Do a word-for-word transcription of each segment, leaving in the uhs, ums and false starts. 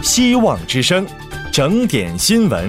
希望之声，整点新闻。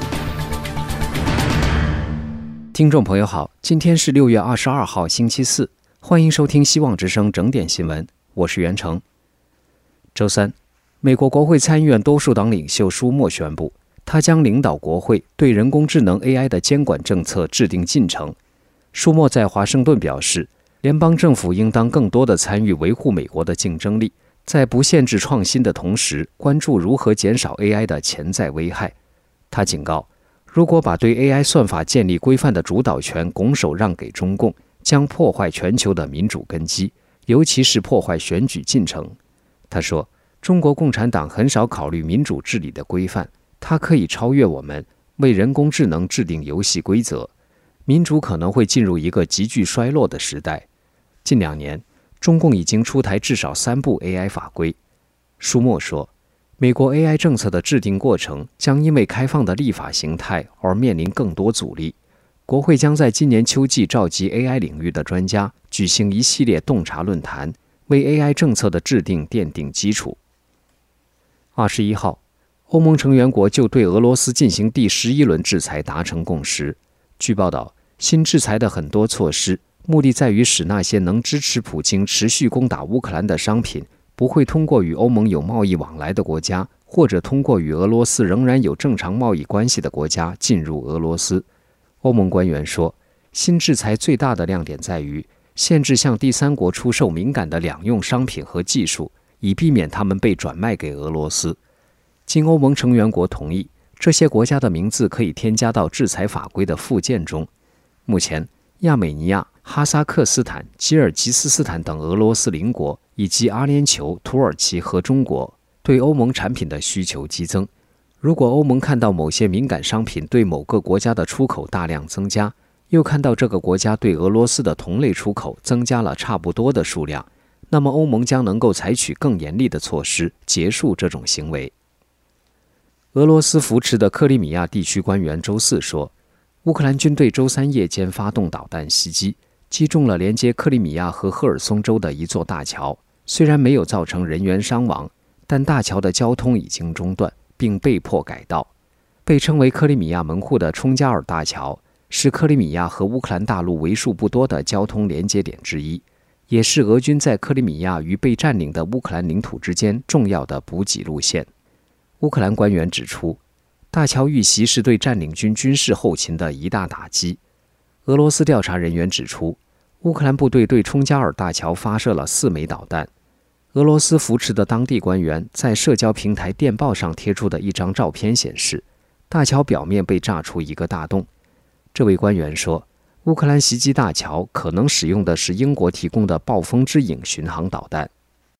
听众朋友好，今天是六月二十二号星期四，欢迎收听希望之声整点新闻，我是袁成。周三，美国国会参议院多数党领袖舒默宣布，他将领导国会对人工智能 A I 的监管政策制定进程。舒默在华盛顿表示，联邦政府应当更多地参与维护美国的竞争力，在不限制创新的同时，关注如何减少 A I 的潜在危害。他警告，如果把对 A I 算法建立规范的主导权拱手让给中共，将破坏全球的民主根基，尤其是破坏选举进程。他说，中国共产党很少考虑民主治理的规范，它可以超越我们，为人工智能制定游戏规则。民主可能会进入一个急剧衰落的时代。近两年，中共已经出台至少三部 A I 法规。舒默说，美国 A I 政策的制定过程将因为开放的立法形态而面临更多阻力。国会将在今年秋季召集 A I 领域的专家，举行一系列洞察论坛，为 A I 政策的制定奠定基础。二十一号，欧盟成员国就对俄罗斯进行第十一轮制裁达成共识。据报道，新制裁的很多措施目的在于使那些能支持普京持续攻打乌克兰的商品不会通过与欧盟有贸易往来的国家，或者通过与俄罗斯仍然有正常贸易关系的国家进入俄罗斯。欧盟官员说，新制裁最大的亮点在于限制向第三国出售敏感的两用商品和技术，以避免他们被转卖给俄罗斯。经欧盟成员国同意，这些国家的名字可以添加到制裁法规的附件中。目前，亚美尼亚、哈萨克斯坦、吉尔吉斯斯坦等俄罗斯邻国，以及阿联酋、土耳其和中国对欧盟产品的需求激增。如果欧盟看到某些敏感商品对某个国家的出口大量增加，又看到这个国家对俄罗斯的同类出口增加了差不多的数量，那么欧盟将能够采取更严厉的措施，结束这种行为。俄罗斯扶持的克里米亚地区官员周四说，乌克兰军队周三夜间发动导弹袭击，击中了连接克里米亚和赫尔松州的一座大桥。虽然没有造成人员伤亡，但大桥的交通已经中断，并被迫改道。被称为克里米亚门户的冲加尔大桥是克里米亚和乌克兰大陆为数不多的交通连接点之一，也是俄军在克里米亚与被占领的乌克兰领土之间重要的补给路线。乌克兰官员指出，大桥遇袭是对占领军军事后勤的一大打击。俄罗斯调查人员指出，乌克兰部队对冲加尔大桥发射了四枚导弹。俄罗斯扶持的当地官员在社交平台电报上贴出的一张照片显示，大桥表面被炸出一个大洞。这位官员说，乌克兰袭击大桥可能使用的是英国提供的暴风之影巡航导弹。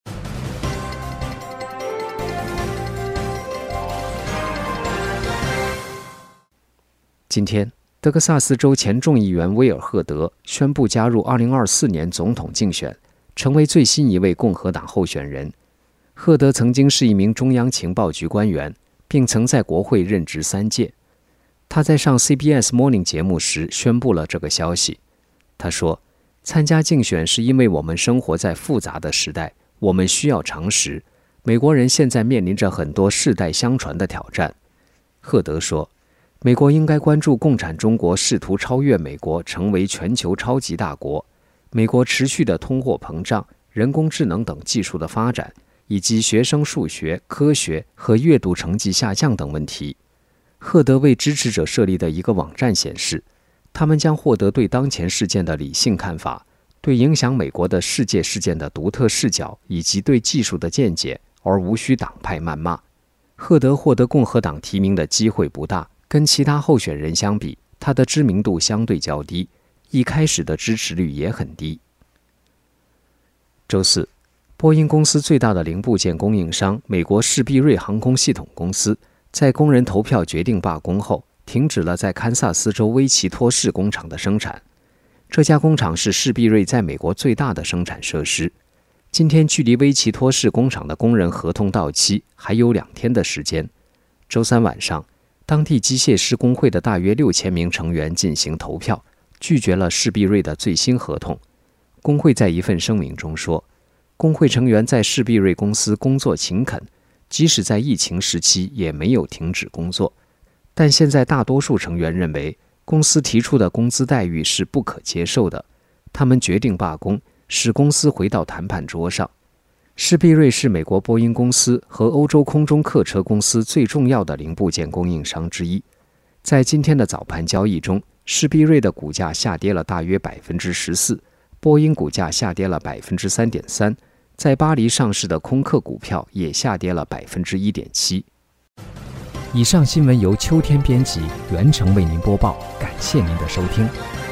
今天，德克萨斯州前众议员威尔赫德宣布加入二零二四年总统竞选，成为最新一位共和党候选人。赫德曾经是一名中央情报局官员，并曾在国会任职三届。他在上 C B S Morning 节目时宣布了这个消息。他说，参加竞选是因为我们生活在复杂的时代，我们需要常识。美国人现在面临着很多世代相传的挑战。赫德说，美国应该关注共产中国试图超越美国成为全球超级大国，美国持续的通货膨胀、人工智能等技术的发展，以及学生数学、科学和阅读成绩下降等问题。赫德为支持者设立的一个网站显示，他们将获得对当前事件的理性看法，对影响美国的世界事件的独特视角，以及对技术的见解，而无需党派谩骂。赫德获得共和党提名的机会不大，跟其他候选人相比，他的知名度相对较低，一开始的支持率也很低。周四，波音公司最大的零部件供应商美国士必瑞航空系统公司在工人投票决定罢工后，停止了在堪萨斯州威奇托市工厂的生产。这家工厂是士必瑞在美国最大的生产设施。今天距离威奇托市工厂的工人合同到期还有两天的时间。周三晚上，当地机械师工会的大约六千名成员进行投票，拒绝了士必瑞的最新合同。工会在一份声明中说，工会成员在士必瑞公司工作勤恳， 即使在疫情时期也没有停止工作。但现在大多数成员认为，公司提出的工资待遇是不可接受的，他们决定罢工，使公司回到谈判桌上。施必瑞是美国波音公司和欧洲空中客车公司最重要的零部件供应商之一。在今天的早盘交易中，施必瑞的股价下跌了大约百分之十四，波音股价下跌了百分之三点三，在巴黎上市的空客股票也下跌了百分之一点七。以上新闻由秋天编辑，袁成为您播报，感谢您的收听。